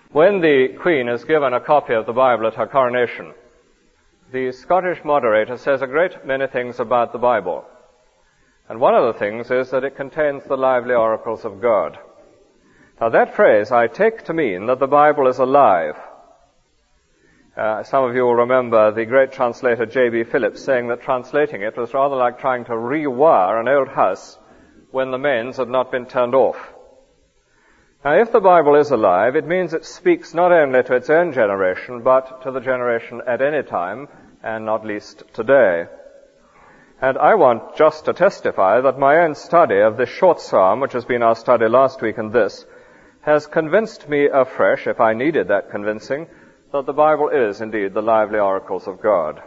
When the Queen is given a copy of the Bible at her coronation, the Scottish moderator says a great many things about the Bible. And one of the things is that it contains the lively oracles of God. Now that phrase I take to mean that the Bible is alive. Some of you will remember the great translator J.B. Phillips saying that translating it was rather like trying to rewire an old house when the mains had not been turned off. Now, if the Bible is alive, it means it speaks not only to its own generation, but to the generation at any time, and not least today. And I want just to testify that my own study of this short psalm, which has been our study last week and this, has convinced me afresh, if I needed that convincing, that the Bible is indeed the lively oracles of God.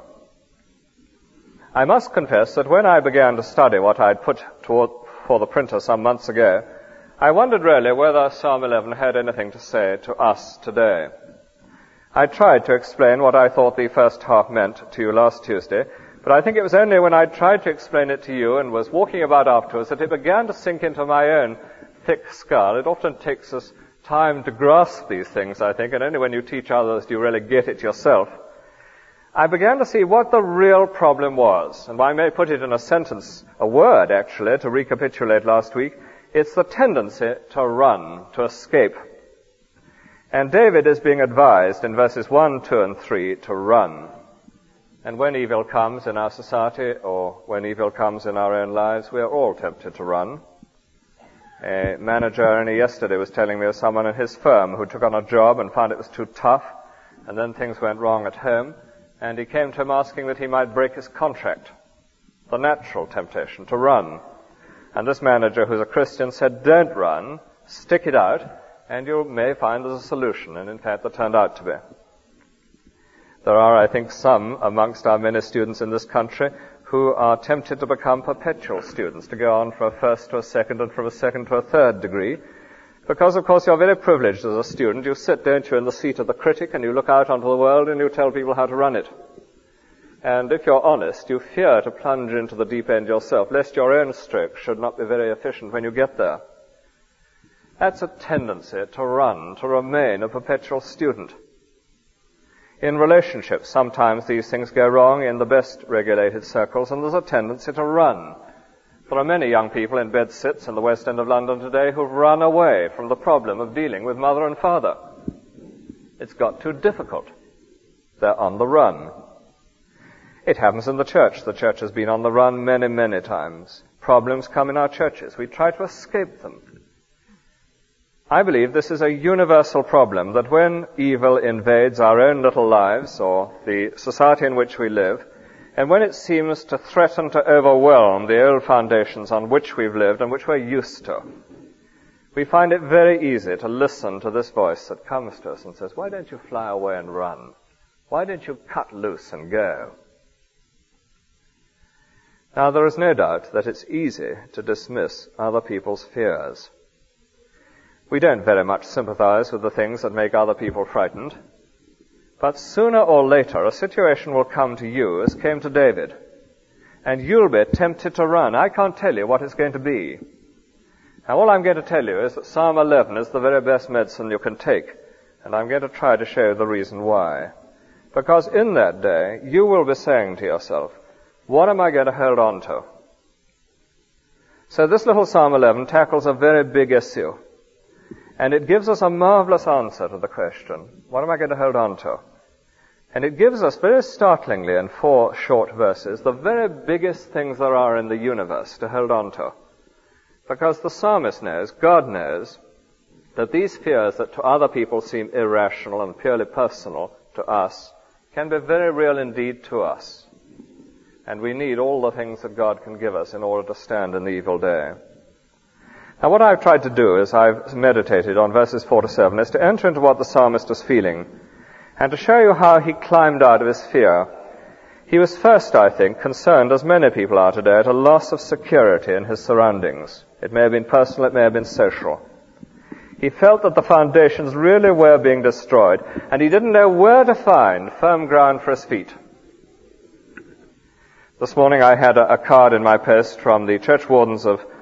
I must confess that when I began to study what I'd put for the printer some months ago, I wondered really whether Psalm 11 had anything to say to us today. I tried to explain what I thought the first half meant to you last Tuesday, but I think it was only when I tried to explain it to you and was walking about afterwards that it began to sink into my own thick skull. It often takes us time to grasp these things, I think, and only when you teach others do you really get it yourself. I began to see what the real problem was, and I may put it in a sentence, a word actually, to recapitulate last week. It's the tendency to run, to escape. And David is being advised in verses 1, 2, and 3 to run. And when evil comes in our society, or when evil comes in our own lives, we are all tempted to run. A manager only yesterday was telling me of someone in his firm who took on a job and found it was too tough, and then things went wrong at home, and he came to him asking that he might break his contract. The natural temptation to run. And this manager, who's a Christian, said, don't run, stick it out, and you may find there's a solution. And in fact, there turned out to be. There are, I think, some amongst our many students in this country who are tempted to become perpetual students, to go on from a first to a second and from a second to a third degree. Because, of course, you're very privileged as a student. You sit, don't you, in the seat of the critic, and you look out onto the world and you tell people how to run it. And if you're honest, you fear to plunge into the deep end yourself, lest your own stroke should not be very efficient when you get there. That's a tendency to run, to remain a perpetual student. In relationships, sometimes these things go wrong in the best regulated circles, and there's a tendency to run. There are many young people in bedsits in the West End of London today who've run away from the problem of dealing with mother and father. It's got too difficult. They're on the run. It happens in the church. The church has been on the run many, many times. Problems come in our churches. We try to escape them. I believe this is a universal problem, that when evil invades our own little lives, or the society in which we live, and when it seems to threaten to overwhelm the old foundations on which we've lived and which we're used to, we find it very easy to listen to this voice that comes to us and says, why don't you fly away and run? Why don't you cut loose and go? Now, there is no doubt that it's easy to dismiss other people's fears. We don't very much sympathize with the things that make other people frightened. But sooner or later, a situation will come to you, as came to David, and you'll be tempted to run. I can't tell you what it's going to be. Now, all I'm going to tell you is that Psalm 11 is the very best medicine you can take, and I'm going to try to show you the reason why. Because in that day, you will be saying to yourself, what am I going to hold on to? So this little Psalm 11 tackles a very big issue. And it gives us a marvelous answer to the question, what am I going to hold on to? And it gives us very startlingly in 4 short verses the very biggest things there are in the universe to hold on to. Because the psalmist knows, God knows, that these fears that to other people seem irrational and purely personal to us can be very real indeed to us. And we need all the things that God can give us in order to stand in the evil day. Now, what I've tried to do as I've meditated on verses 4 to 7 is to enter into what the psalmist is feeling and to show you how he climbed out of his fear. He was first, I think, concerned, as many people are today, at a loss of security in his surroundings. It may have been personal, it may have been social. He felt that the foundations really were being destroyed, and he didn't know where to find firm ground for his feet. This morning I had a card in my post from the church wardens of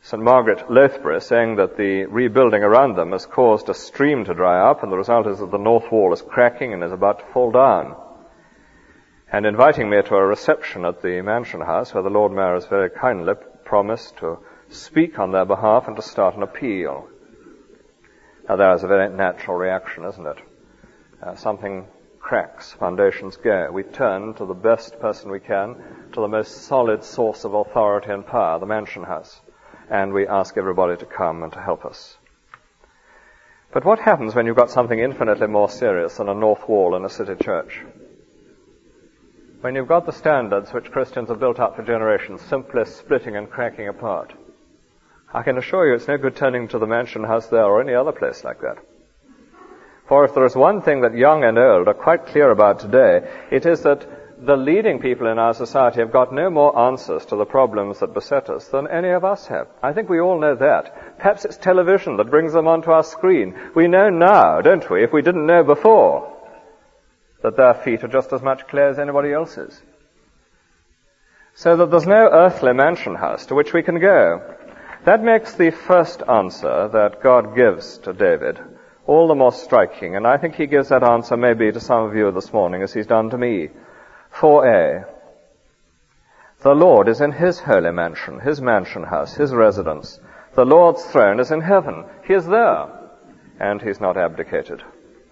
St. Margaret Lothbury, saying that the rebuilding around them has caused a stream to dry up, and the result is that the north wall is cracking and is about to fall down. And inviting me to a reception at the Mansion House, where the Lord Mayor has very kindly promised to speak on their behalf and to start an appeal. Now, there is a very natural reaction, isn't it? Something cracks, foundations go. We turn to the best person we can, to the most solid source of authority and power, the Mansion House, and we ask everybody to come and to help us. But what happens when you've got something infinitely more serious than a north wall in a city church? When you've got the standards which Christians have built up for generations simply splitting and cracking apart? I can assure you it's no good turning to the Mansion House there or any other place like that. For if there is one thing that young and old are quite clear about today, it is that the leading people in our society have got no more answers to the problems that beset us than any of us have. I think we all know that. Perhaps it's television that brings them onto our screen. We know now, don't we, if we didn't know before, that their feet are just as much clay as anybody else's. So that there's no earthly mansion house to which we can go. That makes the first answer that God gives to David all the more striking, and I think he gives that answer maybe to some of you this morning as he's done to me. 4a. The Lord is in his holy mansion, his mansion house, his residence. The Lord's throne is in heaven. He is there, and he's not abdicated.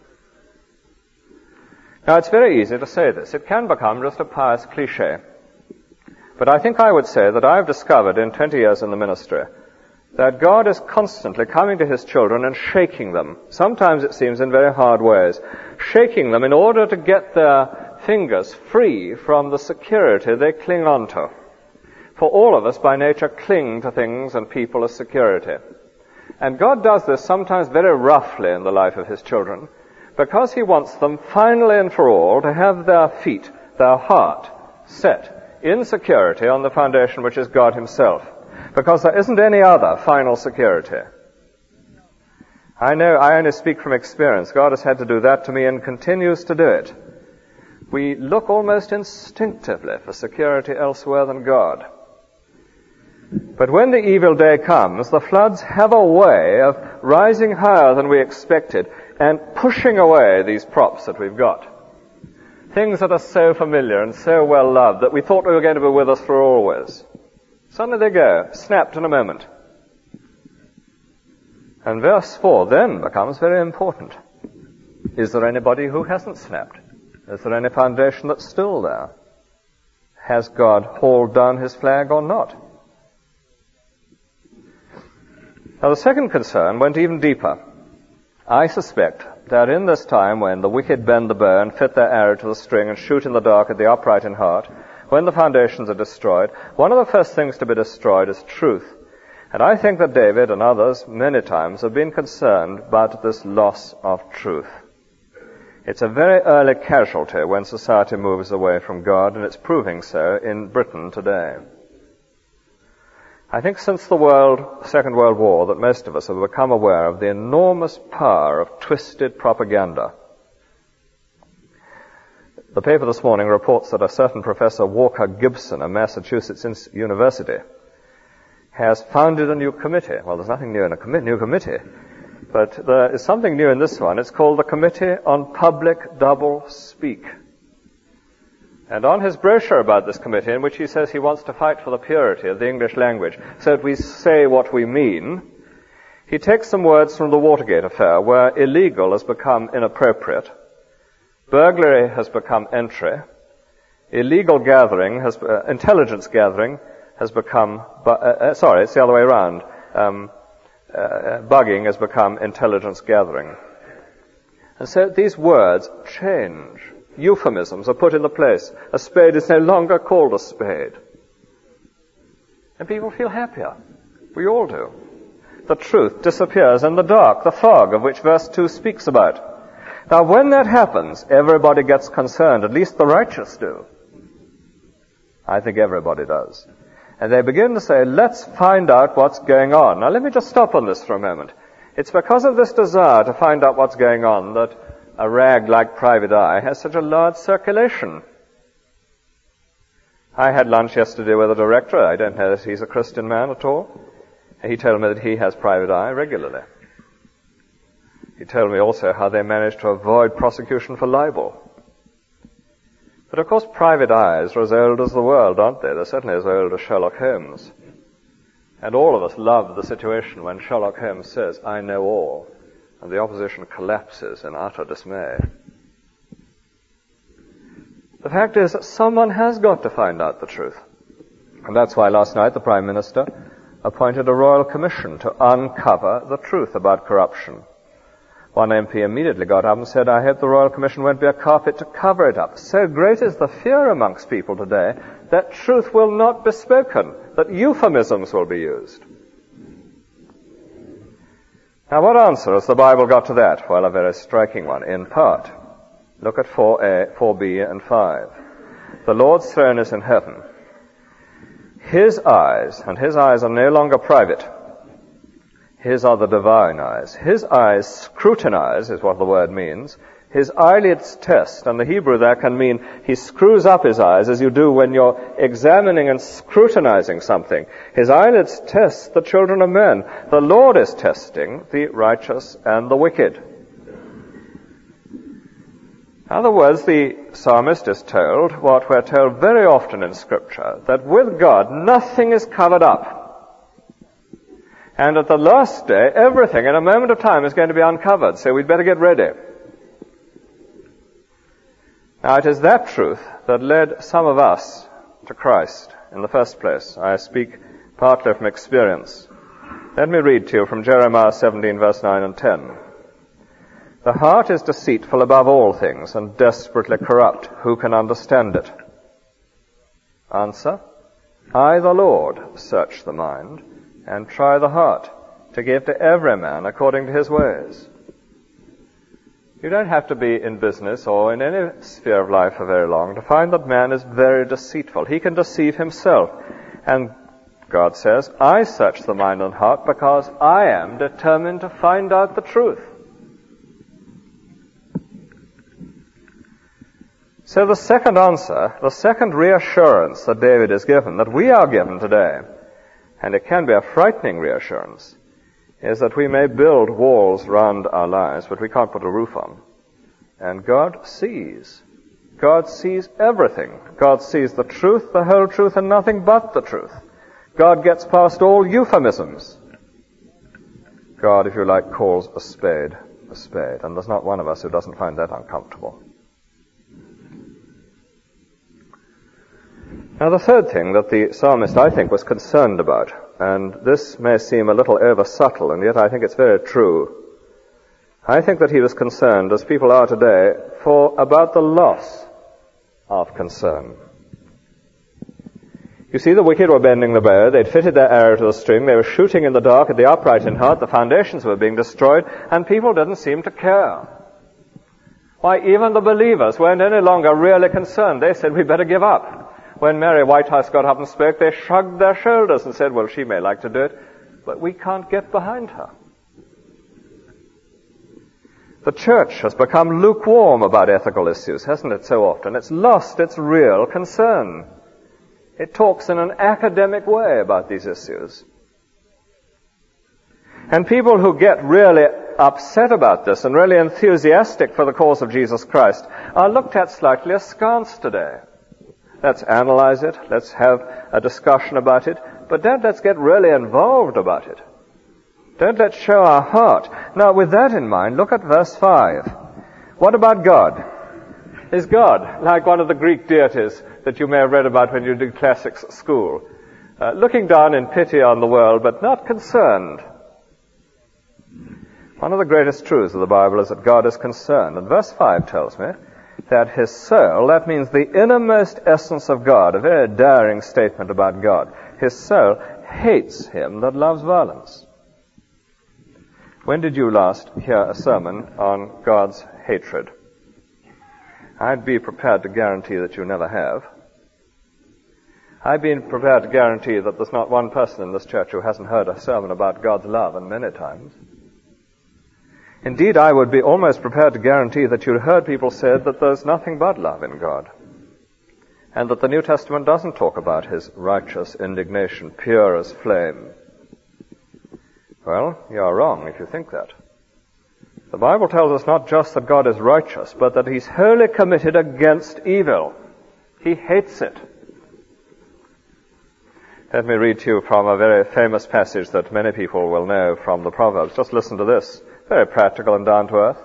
Now, it's very easy to say this. It can become just a pious cliché. But I think I would say that I've discovered in 20 years in the ministry that God is constantly coming to his children and shaking them. Sometimes it seems in very hard ways. Shaking them in order to get their fingers free from the security they cling on to. For all of us by nature cling to things and people as security. And God does this sometimes very roughly in the life of his children, because he wants them finally and for all to have their feet, their heart, set in security on the foundation which is God himself. Because there isn't any other final security. I know, I only speak from experience. God has had to do that to me and continues to do it. We look almost instinctively for security elsewhere than God. But when the evil day comes, the floods have a way of rising higher than we expected and pushing away these props that we've got. Things that are so familiar and so well loved that we thought we were going to be with us for always. Suddenly they go, snapped in a moment. And verse 4 then becomes very important. Is there anybody who hasn't snapped? Is there any foundation that's still there? Has God hauled down his flag or not? Now the second concern went even deeper. I suspect that in this time when the wicked bend the bow and fit their arrow to the string and shoot in the dark at the upright in heart, when the foundations are destroyed, one of the first things to be destroyed is truth. And I think that David and others many times have been concerned about this loss of truth. It's a very early casualty when society moves away from God, and it's proving so in Britain today. I think since the Second World War that most of us have become aware of the enormous power of twisted propaganda. The paper this morning reports that a certain Professor Walker Gibson of Massachusetts University has founded a new committee. Well, there's nothing new in a new committee, but there is something new in this one. It's called the Committee on Public Double Speak. And on his brochure about this committee, in which he says he wants to fight for the purity of the English language, so that we say what we mean, he takes some words from the Watergate affair, where illegal has become inappropriate, burglary has become entry, illegal gathering intelligence gathering has become, sorry, it's the other way around. Bugging has become intelligence gathering. And so these words change. Euphemisms are put into place. A spade is no longer called a spade. And people feel happier. We all do. The truth disappears in the dark, the fog of which verse 2 speaks about. Now, when that happens, everybody gets concerned. At least the righteous do. I think everybody does. And they begin to say, let's find out what's going on. Now, let me just stop on this for a moment. It's because of this desire to find out what's going on that a rag like Private Eye has such a large circulation. I had lunch yesterday with a director. I don't know if he's a Christian man at all. He told me that he has private eye regularly. He told me also how they managed to avoid prosecution for libel. But of course private eyes are as old as the world, aren't they? They're certainly as old as Sherlock Holmes. And all of us love the situation when Sherlock Holmes says, "I know all," and the opposition collapses in utter dismay. The fact is that someone has got to find out the truth. And that's why last night the Prime Minister appointed a royal commission to uncover the truth about corruption. One MP immediately got up and said, "I hope the Royal Commission won't be a carpet to cover it up." So great is the fear amongst people today that truth will not be spoken, that euphemisms will be used. Now, what answer has the Bible got to that? Well, a very striking one, in part. Look at 4a, 4b, and 5. The Lord's throne is in heaven. His eyes, and his eyes are no longer private. His are the divine eyes. His eyes scrutinize, is what the word means. His eyelids test, and the Hebrew there can mean he screws up his eyes as you do when you're examining and scrutinizing something. His eyelids test the children of men. The Lord is testing the righteous and the wicked. In other words, the psalmist is told what we're told very often in Scripture, that with God nothing is covered up. And at the last day, everything in a moment of time is going to be uncovered, so we'd better get ready. Now, it is that truth that led some of us to Christ in the first place. I speak partly from experience. Let me read to you from Jeremiah 17, verse 9 and 10. "The heart is deceitful above all things and desperately corrupt. Who can understand it?" Answer: I, the Lord, search the mind and try the heart, to give to every man according to his ways. You don't have to be in business or in any sphere of life for very long to find that man is very deceitful. He can deceive himself. And God says, I search the mind and heart because I am determined to find out the truth. So the second answer, the second reassurance that David is given, that we are given today, and it can be a frightening reassurance, is that we may build walls round our lives, but we can't put a roof on. And God sees. God sees everything. God sees the truth, the whole truth, and nothing but the truth. God gets past all euphemisms. God, if you like, calls a spade, and there's not one of us who doesn't find that uncomfortable. Now, the third thing that the psalmist, I think, was concerned about, and this may seem a little over-subtle, and yet I think it's very true. I think that he was concerned, as people are today, about the loss of concern. You see, the wicked were bending the bow, they'd fitted their arrow to the string, they were shooting in the dark at the upright in heart, the foundations were being destroyed, and people didn't seem to care. Why, even the believers weren't any longer really concerned. They said, we better give up. When Mary Whitehouse got up and spoke, they shrugged their shoulders and said, well, she may like to do it, but we can't get behind her. The church has become lukewarm about ethical issues, hasn't it, so often? It's lost its real concern. It talks in an academic way about these issues. And people who get really upset about this and really enthusiastic for the cause of Jesus Christ are looked at slightly askance today. Let's analyze it. Let's have a discussion about it. But don't let's get really involved about it. Don't let's show our heart. Now, with that in mind, look at verse 5. What about God? Is God like one of the Greek deities that you may have read about when you did classics at school? Looking down in pity on the world, but not concerned. One of the greatest truths of the Bible is that God is concerned. And verse 5 tells me that his soul, that means the innermost essence of God, a very daring statement about God, his soul hates him that loves violence. When did you last hear a sermon on God's hatred? I'd be prepared to guarantee that you never have. I've been prepared to guarantee that there's not one person in this church who hasn't heard a sermon about God's love, and many times. Indeed, I would be almost prepared to guarantee that you'd heard people say that there's nothing but love in God, and that the New Testament doesn't talk about his righteous indignation, pure as flame. Well, you are wrong if you think that. The Bible tells us not just that God is righteous, but that he's wholly committed against evil. He hates it. Let me read to you from a very famous passage that many people will know from the Proverbs. Just listen to this. Very practical and down to earth.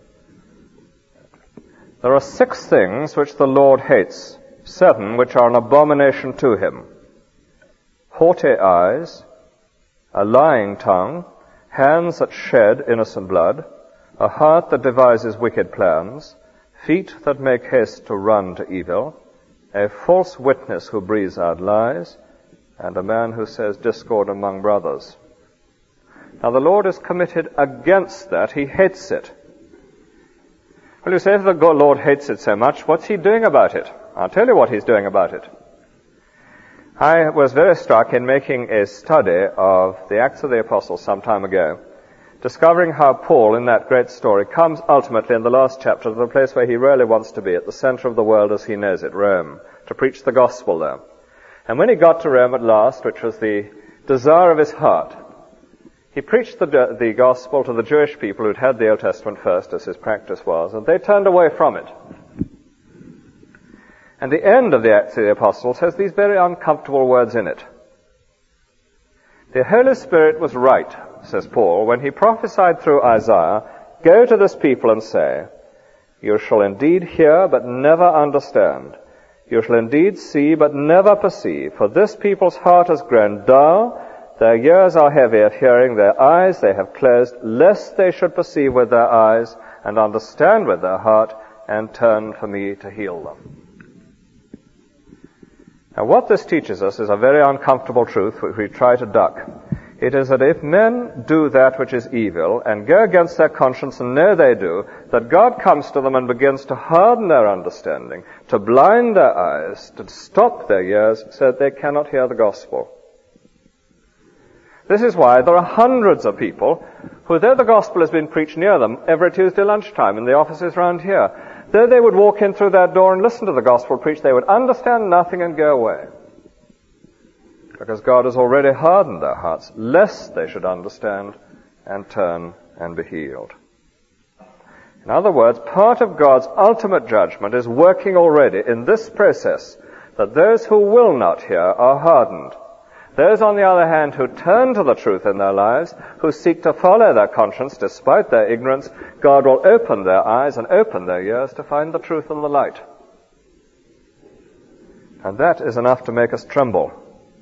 There are 6 things which the Lord hates, 7 which are an abomination to him. Haughty eyes, a lying tongue, hands that shed innocent blood, a heart that devises wicked plans, feet that make haste to run to evil, a false witness who breathes out lies, and a man who says discord among brothers. Now the Lord is committed against that. He hates it. Well, you say, if the Lord hates it so much, what's he doing about it? I'll tell you what he's doing about it. I was very struck in making a study of the Acts of the Apostles some time ago, discovering how Paul, in that great story, comes ultimately in the last chapter to the place where he really wants to be, at the center of the world as he knows it, Rome, to preach the gospel there. And when he got to Rome at last, which was the desire of his heart, he preached the gospel to the Jewish people who'd had the Old Testament first, as his practice was, and they turned away from it. And the end of the Acts of the Apostles has these very uncomfortable words in it. The Holy Spirit was right, says Paul, when he prophesied through Isaiah, "Go to this people and say, you shall indeed hear, but never understand. You shall indeed see, but never perceive. For this people's heart has grown dull, their ears are heavy of hearing, their eyes they have closed, lest they should perceive with their eyes, and understand with their heart, and turn for me to heal them." Now what this teaches us is a very uncomfortable truth which we try to duck. It is that if men do that which is evil and go against their conscience and know they do, that God comes to them and begins to harden their understanding, to blind their eyes, to stop their ears so that they cannot hear the gospel. This is why there are hundreds of people who, though the gospel has been preached near them every Tuesday lunchtime in the offices around here, though they would walk in through that door and listen to the gospel preached, they would understand nothing and go away. Because God has already hardened their hearts, lest they should understand and turn and be healed. In other words, part of God's ultimate judgment is working already in this process, that those who will not hear are hardened. Those, on the other hand, who turn to the truth in their lives, who seek to follow their conscience despite their ignorance, God will open their eyes and open their ears to find the truth and the light. And that is enough to make us tremble.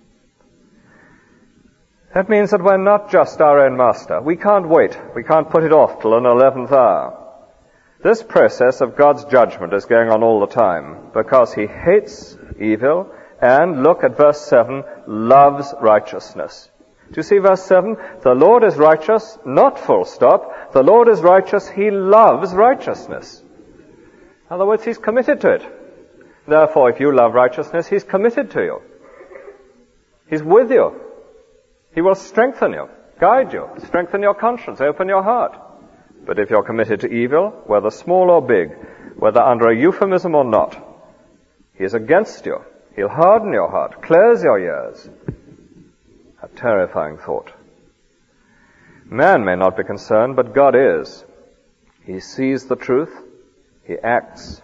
That means that we're not just our own master. We can't wait. We can't put it off till an 11th hour. This process of God's judgment is going on all the time because he hates evil and, look at verse 7, loves righteousness. Do you see verse 7? The Lord is righteous, not full stop. The Lord is righteous. He loves righteousness. In other words, he's committed to it. Therefore, if you love righteousness, he's committed to you. He's with you. He will strengthen you, guide you, strengthen your conscience, open your heart. But if you're committed to evil, whether small or big, whether under a euphemism or not, he is against you. He'll harden your heart, close your ears. A terrifying thought. Man may not be concerned, but God is. He sees the truth. He acts.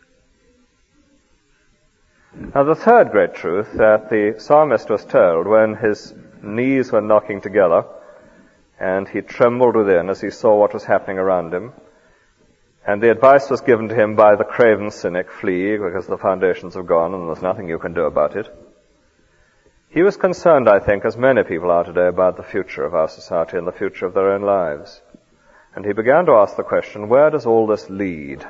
Now the third great truth that the psalmist was told when his knees were knocking together and he trembled within as he saw what was happening around him, and the advice was given to him by the craven cynic, flee because the foundations have gone and there's nothing you can do about it. He was concerned, I think, as many people are today, about the future of our society and the future of their own lives. And he began to ask the question, where does all this lead?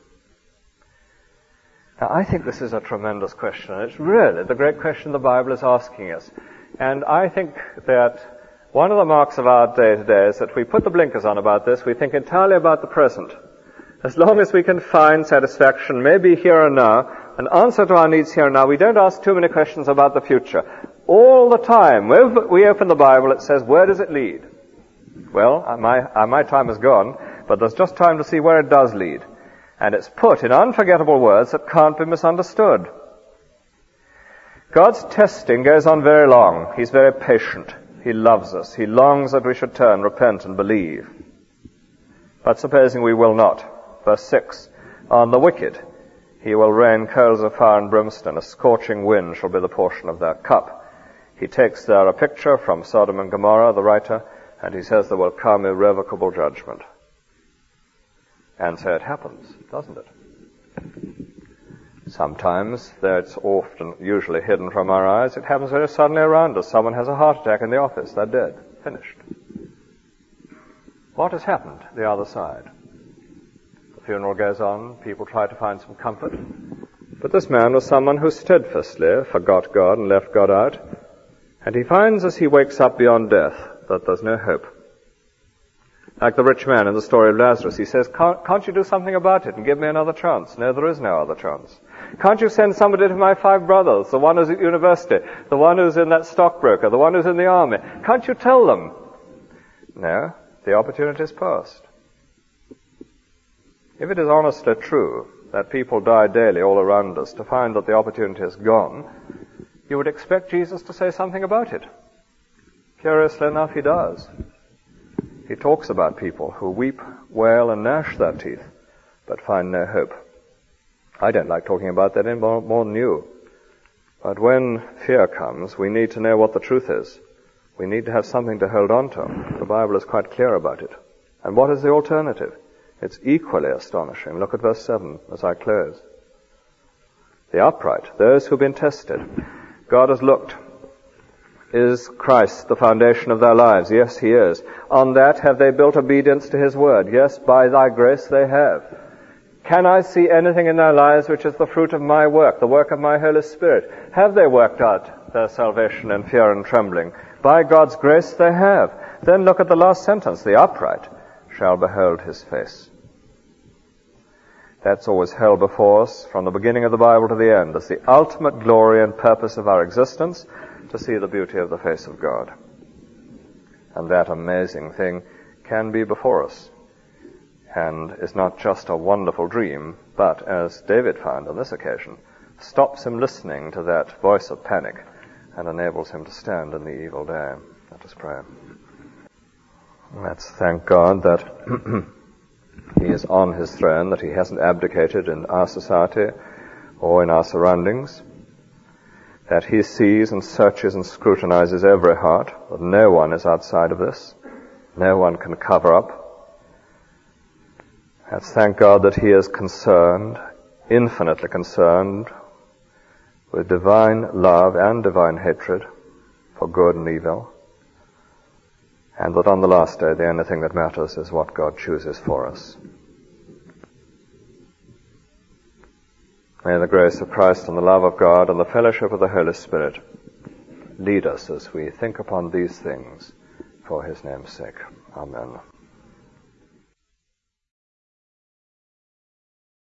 Now, I think this is a tremendous question, and it's really the great question the Bible is asking us. And I think that one of the marks of our day today is that we put the blinkers on about this. We think entirely about the present. As long as we can find satisfaction, maybe here and now, an answer to our needs here and now, we don't ask too many questions about the future. All the time, when we open the Bible, it says, where does it lead? Well, my time is gone, but there's just time to see where it does lead. And it's put in unforgettable words that can't be misunderstood. God's testing goes on very long. He's very patient. He loves us. He longs that we should turn, repent, and believe. But supposing we will not. Verse 6, on the wicked he will rain coals of fire and brimstone. A scorching wind shall be the portion of their cup. He takes there a picture from Sodom and Gomorrah, the writer, and he says there will come irrevocable judgment. And so it happens, doesn't it? Sometimes, though it's usually hidden from our eyes, it happens very suddenly around us. Someone has a heart attack in the office. They're dead. Finished. What has happened the other side? The funeral goes on. People try to find some comfort. But this man was someone who steadfastly forgot God and left God out. And he finds as he wakes up beyond death that there's no hope. Like the rich man in the story of Lazarus, he says, can't you do something about it and give me another chance? No, there is no other chance. Can't you send somebody to my 5 brothers, the one who's at university, the one who's in that stockbroker, the one who's in the army? Can't you tell them? No, the opportunity is past. If it is honestly true that people die daily all around us, to find that the opportunity is gone, you would expect Jesus to say something about it. Curiously enough, he does. He talks about people who weep, wail, and gnash their teeth, but find no hope. I don't like talking about that any more than you. But when fear comes, we need to know what the truth is. We need to have something to hold on to. The Bible is quite clear about it. And what is the alternative? It's equally astonishing. Look at verse 7 as I close. The upright, those who've been tested. God has looked. Is Christ the foundation of their lives? Yes, he is. On that have they built obedience to his word? Yes, by thy grace they have. Can I see anything in their lives which is the fruit of my work, the work of my Holy Spirit? Have they worked out their salvation in fear and trembling? By God's grace they have. Then look at the last sentence. The upright shall behold his face. That's always held before us from the beginning of the Bible to the end as the ultimate glory and purpose of our existence, to see the beauty of the face of God. And that amazing thing can be before us, and is not just a wonderful dream, but, as David found on this occasion, stops him listening to that voice of panic and enables him to stand in the evil day. Let us pray. Let's thank God that he is on his throne, that he hasn't abdicated in our society or in our surroundings, that he sees and searches and scrutinizes every heart, that no one is outside of this, no one can cover up. Let's thank God that he is concerned, infinitely concerned, with divine love and divine hatred for good and evil, and that on the last day the only thing that matters is what God chooses for us. May the grace of Christ and the love of God and the fellowship of the Holy Spirit lead us as we think upon these things for his name's sake. Amen.